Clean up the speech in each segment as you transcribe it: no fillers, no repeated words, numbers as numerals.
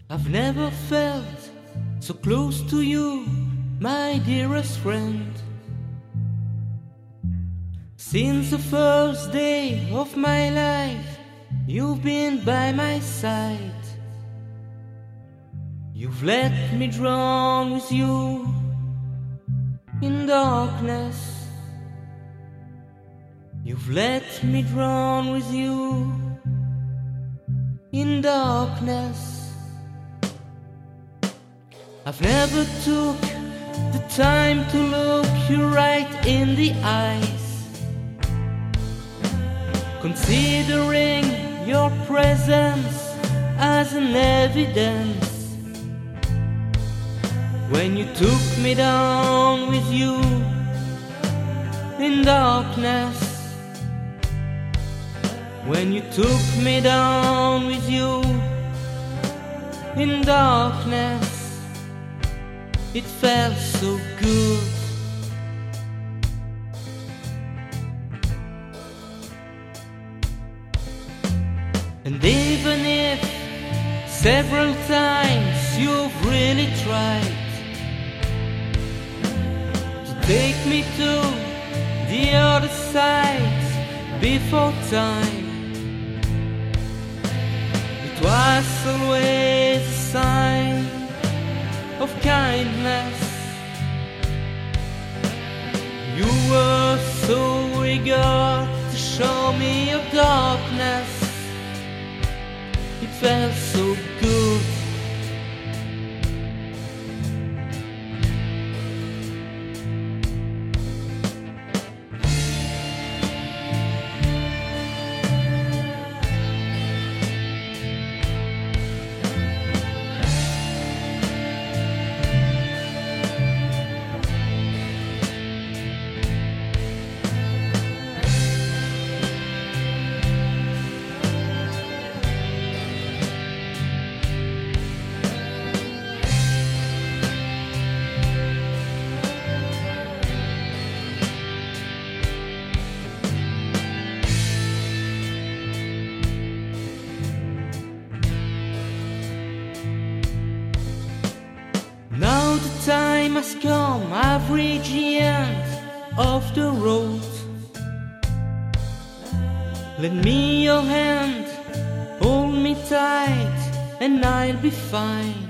I've never felt so close to you, my dearest friend. Since the first day of my life, you've been by my side. You've let me drown with you in darkness. You've let me drown with you in darkness. I've never took the time to look you right in the eyes, considering your presence as an evidence. When you took me down with you in darkness, when you took me down with you in darkness, it felt so good. And even if several times you've really tried to take me to the other side before time, it was always a sign of kindness. You were so eager to show me your darkness. It felt so good. Now the time has come, I've reached the end of the road. Lend me your hand, hold me tight, and I'll be fine.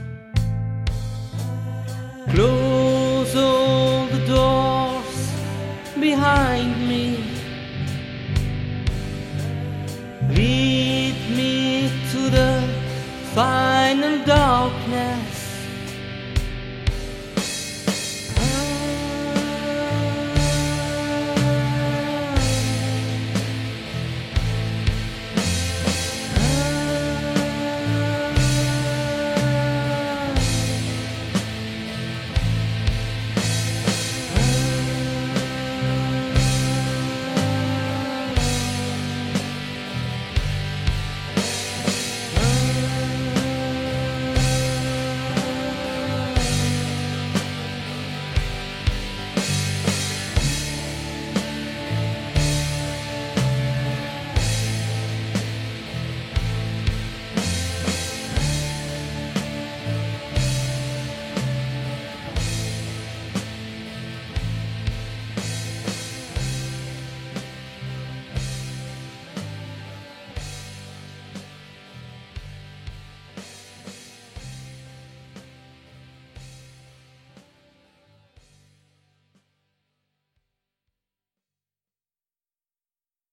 Close all the doors behind me. Lead me to the final darkness.